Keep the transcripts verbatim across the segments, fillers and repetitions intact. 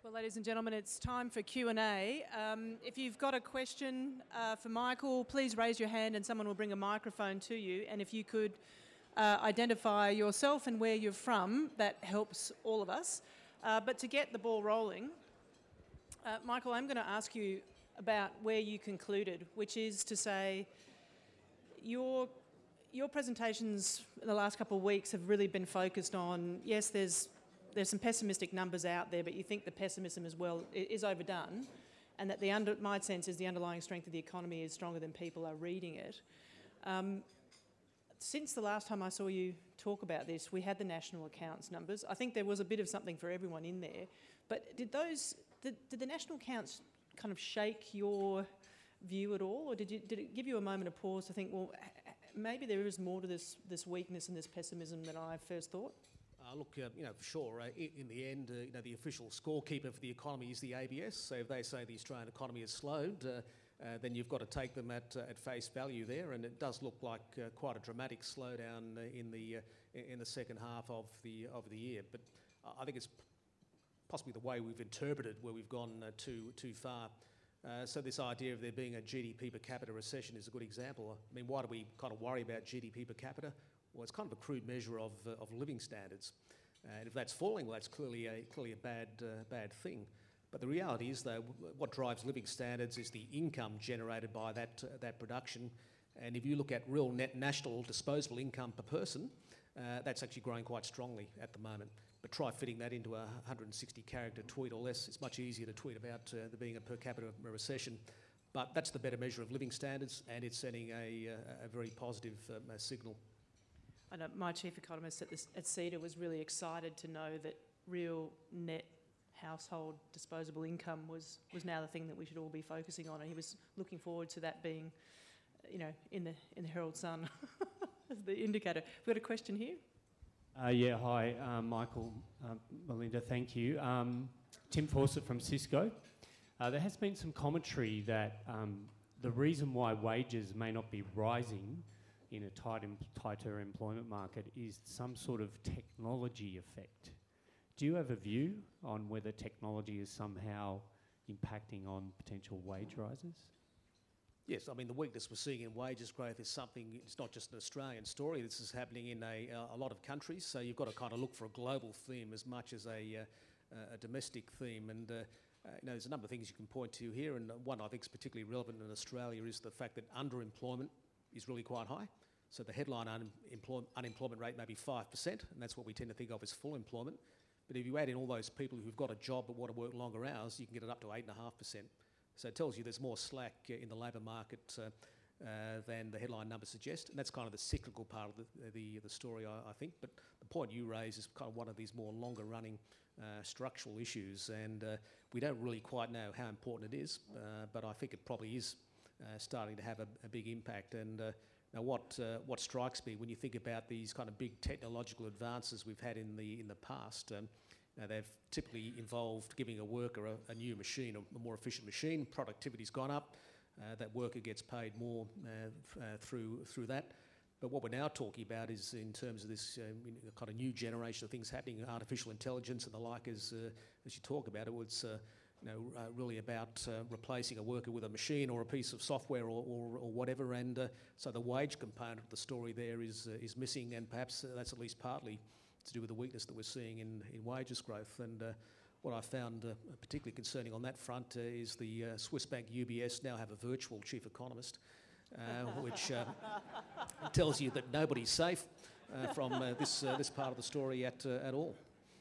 Well, ladies and gentlemen, it's time for Q and A. Um, if you've got a question uh, for Michael, please raise your hand and someone will bring a microphone to you. And if you could uh, identify yourself and where you're from, that helps all of us. Uh, but to get the ball rolling, uh, Michael, I'm going to ask you about where you concluded, which is to say your, your presentations in the last couple of weeks have really been focused on, yes, there's There's some pessimistic numbers out there, but you think the pessimism as well is overdone, and that the under, my sense is the underlying strength of the economy is stronger than people are reading it. Um, since the last time I saw you talk about this, we had the national accounts numbers. I think there was a bit of something for everyone in there, but did those, did, did the national accounts kind of shake your view at all, or did, you, did it give you a moment of pause to think, well, maybe there is more to this, this weakness and this pessimism than I first thought? Uh, look, uh, you know, for sure, uh, in, in the end, uh, you know, the official scorekeeper for the economy is the A B S. So if they say the Australian economy has slowed, uh, uh, then you've got to take them at, uh, at face value there. And it does look like uh, quite a dramatic slowdown uh, in the uh, in the second half of the of the year. But I think it's possibly the way we've interpreted where we've gone uh, too too far. Uh, so this idea of there being a G D P per capita recession is a good example. I mean, why do we kind of worry about G D P per capita? Well, it's kind of a crude measure of, uh, of living standards. Uh, and if that's falling, well, that's clearly a, clearly a bad, uh, bad thing. But the reality is, though, what drives living standards is the income generated by that, uh, that production. And if you look at real net national disposable income per person, uh, that's actually growing quite strongly at the moment. But try fitting that into a one hundred sixty character tweet or less. It's much easier to tweet about uh, there being a per capita recession. But that's the better measure of living standards, and it's sending a, a, a very positive um, signal. I know my chief economist at, this, at CEDA was really excited to know that real net household disposable income was, was now the thing that we should all be focusing on, and he was looking forward to that being, you know, in the in the Herald Sun as the indicator. We've got a question here. Uh, yeah, hi, uh, Michael, uh, Melinda, thank you. Um, Tim Fawcett from Cisco. Uh, there has been some commentary that um, the reason why wages may not be rising in a tight, tighter employment market is some sort of technology effect. Do you have a view on whether technology is somehow impacting on potential wage rises? Yes, I mean, the weakness we're seeing in wages growth is something, it's not just an Australian story, this is happening in a, a lot of countries, so you've got to kind of look for a global theme as much as a, uh, a domestic theme. And uh, uh, you know, there's a number of things you can point to here, and one I think is particularly relevant in Australia is the fact that underemployment is really quite high. So the headline unemploy- unemployment rate may be five percent, and that's what we tend to think of as full employment. But if you add in all those people who've got a job but want to work longer hours, you can get it up to eight point five percent. So it tells you there's more slack in the labour market uh, uh, than the headline numbers suggest, and that's kind of the cyclical part of the, the, the story, I, I think. But the point you raise is kind of one of these more longer-running uh, structural issues, and uh, we don't really quite know how important it is, uh, but I think it probably is uh, starting to have a, a big impact. And uh, Now, what uh, what strikes me when you think about these kind of big technological advances we've had in the in the past, um, now they've typically involved giving a worker a, a new machine, a, a more efficient machine. Productivity's gone up. Uh, that worker gets paid more uh, uh, through through that. But what we're now talking about is in terms of this uh, kind of new generation of things happening, artificial intelligence and the like, as uh, as you talk about it, it's uh, you know, uh, really about uh, replacing a worker with a machine or a piece of software or, or, or whatever, and uh, so the wage component of the story there is uh, is missing, and perhaps uh, that's at least partly to do with the weakness that we're seeing in, in wages growth. And uh, what I found uh, particularly concerning on that front uh, is the uh, Swiss bank U B S now have a virtual chief economist, uh, which uh, tells you that nobody's safe uh, from uh, this uh, this part of the story at uh, at all.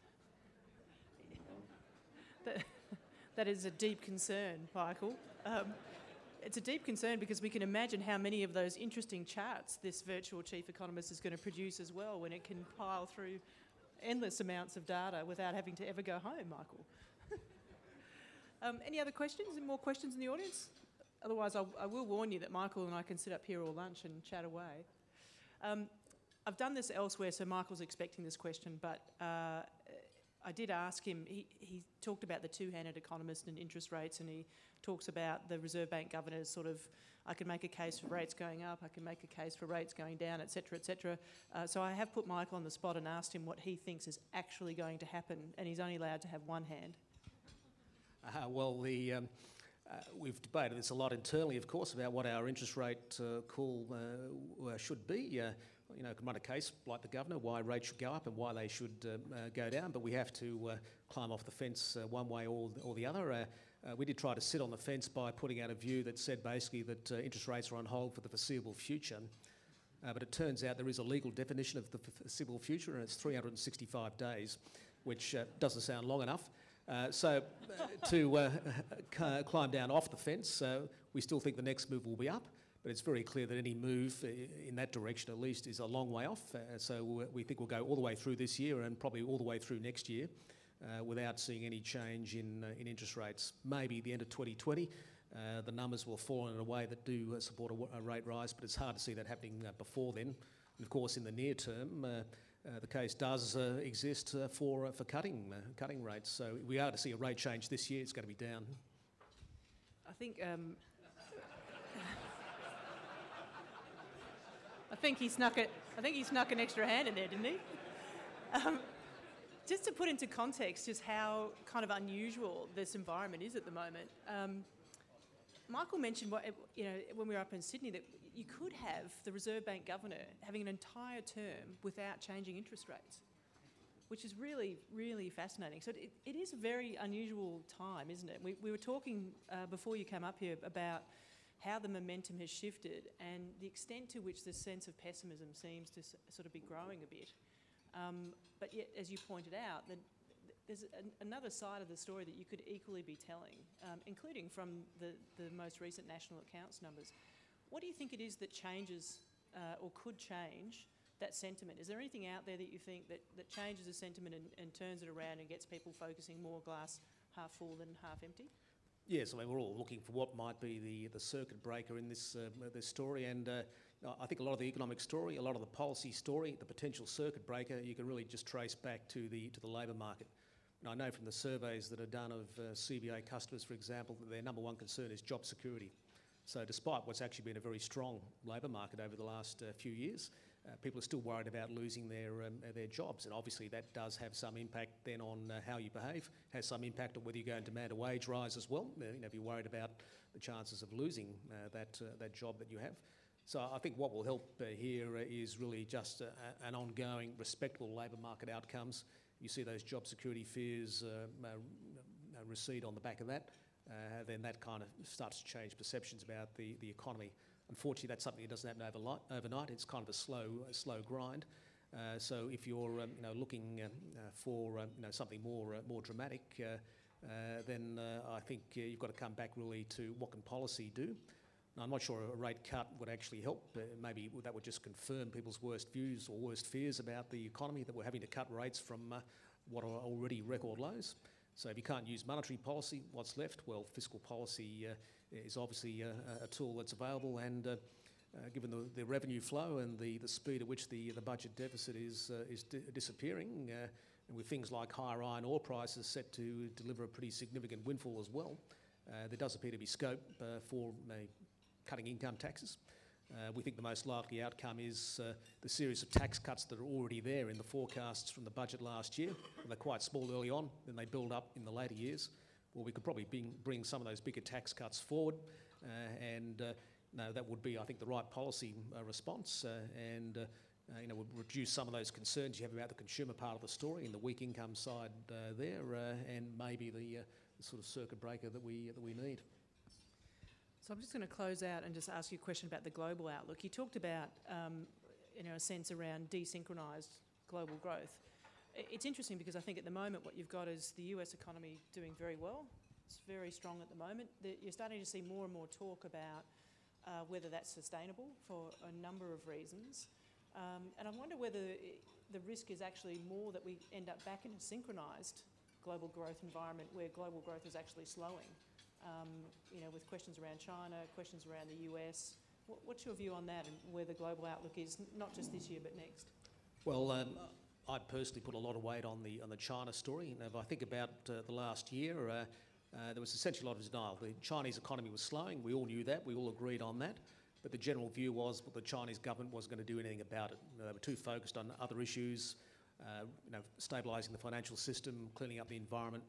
The That is a deep concern, Michael. Um, it's a deep concern because we can imagine how many of those interesting charts this virtual chief economist is going to produce as well when it can pile through endless amounts of data without having to ever go home, Michael. um, any other questions? Any more questions in the audience? Otherwise, I'll, I will warn you that Michael and I can sit up here all lunch and chat away. Um, I've done this elsewhere, so Michael's expecting this question, but uh, I did ask him, he, he talked about the two-handed economist and interest rates, and he talks about the Reserve Bank governors sort of, I can make a case for rates going up, I can make a case for rates going down, et cetera, et cetera. Uh, so I have put Michael on the spot and asked him what he thinks is actually going to happen, and he's only allowed to have one hand. Uh, well, the um, uh, we've debated this a lot internally, of course, about what our interest rate uh, call uh, should be. Uh, you know, can run a case like the governor why rates should go up and why they should uh, uh, go down, but we have to uh, climb off the fence uh, one way or, or the other. Uh, uh, we did try to sit on the fence by putting out a view that said basically that uh, interest rates are on hold for the foreseeable future. Uh, but it turns out there is a legal definition of the foreseeable future, and it's three hundred sixty-five days, which uh, doesn't sound long enough. Uh, so uh, to uh, c- climb down off the fence, uh, we still think the next move will be up, but it's very clear that any move in that direction at least is a long way off. Uh, so we think we'll go all the way through this year and probably all the way through next year uh, without seeing any change in, uh, in interest rates. Maybe the end of twenty twenty. Uh, the numbers will fall in a way that do uh, support a, a rate rise, but it's hard to see that happening uh, before then. And of course, in the near term, uh, uh, the case does uh, exist uh, for uh, for cutting uh, cutting rates. So we are to see a rate change this year. It's going to be down. I think. Um, I think he snuck it. I think he snuck an extra hand in there, didn't he? Um, just to put into context, just how kind of unusual this environment is at the moment. Um, Michael mentioned, what, you know, when we were up in Sydney, that you could have the Reserve Bank governor having an entire term without changing interest rates, which is really, really fascinating. So it, it is a very unusual time, isn't it? We, we were talking uh, before you came up here about how the momentum has shifted and the extent to which the sense of pessimism seems to s- sort of be growing a bit. Um, but yet, as you pointed out, the, there's an, another side of the story that you could equally be telling, um, including from the, the most recent national accounts numbers. What do you think it is that changes uh, or could change that sentiment? Is there anything out there that you think that, that changes the sentiment and, and turns it around and gets people focusing more glass half full than half empty? Yes, I mean, we're all looking for what might be the, the circuit breaker in this, uh, this story, and uh, I think a lot of the economic story, a lot of the policy story, the potential circuit breaker, you can really just trace back to the, to the labour market. And I know from the surveys that are done of uh, C B A customers, for example, that their number one concern is job security. So despite what's actually been a very strong labour market over the last uh, few years, uh, people are still worried about losing their um, their jobs, and obviously that does have some impact then on uh, how you behave, has some impact on whether you go and demand a wage rise as well. Uh, you know, if you're worried about the chances of losing uh, that uh, that job that you have. So I think what will help uh, here uh, is really just uh, an ongoing respectable labour market outcomes. You see those job security fears uh, uh, recede on the back of that. Uh, then that kind of starts to change perceptions about the, the economy. Unfortunately, that's something that doesn't happen overnight. overnight. It's kind of a slow, a slow grind. Uh, so if you're um, you know, looking uh, uh, for um, you know, something more, uh, more dramatic, uh, uh, then uh, I think uh, you've got to come back really to what can policy do. Now, I'm not sure a rate cut would actually help. Uh, maybe that would just confirm people's worst views or worst fears about the economy, that we're having to cut rates from uh, what are already record lows. So if you can't use monetary policy, what's left? Well, fiscal policy uh, is obviously uh, a tool that's available, and uh, uh, given the, the revenue flow and the, the speed at which the, the budget deficit is, uh, is di- disappearing, uh, and with things like higher iron ore prices set to deliver a pretty significant windfall as well, uh, there does appear to be scope uh, for uh, cutting income taxes. Uh, we think the most likely outcome is uh, the series of tax cuts that are already there in the forecasts from the budget last year. They're quite small early on, then they build up in the later years. Well, we could probably bring, bring some of those bigger tax cuts forward, uh, and uh, no, that would be, I think, the right policy uh, response, uh, and uh, uh, you know, would reduce some of those concerns you have about the consumer part of the story and the weak income side uh, there, uh, and maybe the, uh, the sort of circuit breaker that we that we need. So I'm just going to close out and just ask you a question about the global outlook. You talked about, um, you know, a sense around desynchronised global growth. It's interesting because I think at the moment what you've got is the U S economy doing very well. It's very strong at the moment. You're starting to see more and more talk about uh, whether that's sustainable for a number of reasons. Um, and I wonder whether the risk is actually more that we end up back in a synchronised global growth environment where global growth is actually slowing. Um, you know, with questions around China, questions around the U S. What, what's your view on that and where the global outlook is, not just this year but next? Well, um, I'd personally put a lot of weight on the on the China story. You know, if I think about uh, the last year, uh, uh, there was essentially a lot of denial. The Chinese economy was slowing. We all knew that. We all agreed on that. But the general view was that the Chinese government wasn't going to do anything about it. You know, they were too focused on other issues, uh, you know, stabilising the financial system, cleaning up the environment,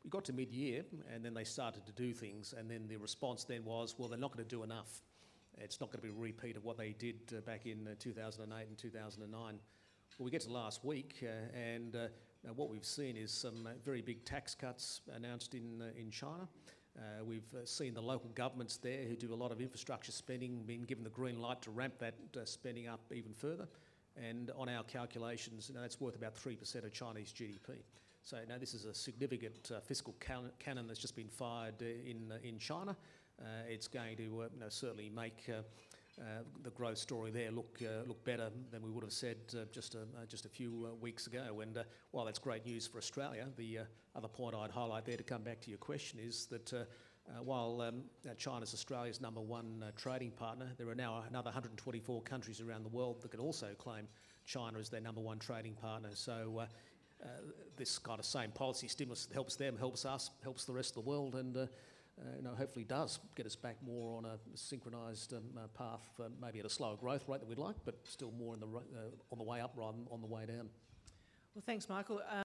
we got to mid-year and then they started to do things, and then the response then was, well, they're not going to do enough. It's not going to be a repeat of what they did uh, back in uh, two thousand eight and two thousand nine. Well, we get to last week, uh, and uh, what we've seen is some uh, very big tax cuts announced in uh, in China. Uh, we've uh, seen the local governments there who do a lot of infrastructure spending being given the green light to ramp that uh, spending up even further. And on our calculations, you know, that's worth about three percent of Chinese G D P. So now this is a significant uh, fiscal can cannon that's just been fired uh, in uh, in China. Uh, it's going to uh, you know, certainly make uh, uh, the growth story there look uh, look better than we would have said uh, just a, uh, just a few uh, weeks ago. And uh, while that's great news for Australia, the uh, other point I'd highlight there, to come back to your question, is that uh, uh, while um, uh, China's Australia's number one uh, trading partner, there are now another one hundred twenty-four countries around the world that can also claim China as their number one trading partner. So uh, uh, this kind of same policy stimulus that helps them, helps us, helps the rest of the world, and uh, Uh, you know, hopefully does get us back more on a synchronised um, uh, path, uh, maybe at a slower growth rate than we'd like, but still more in the, uh, on the way up rather than on the way down. Well, thanks, Michael. Um,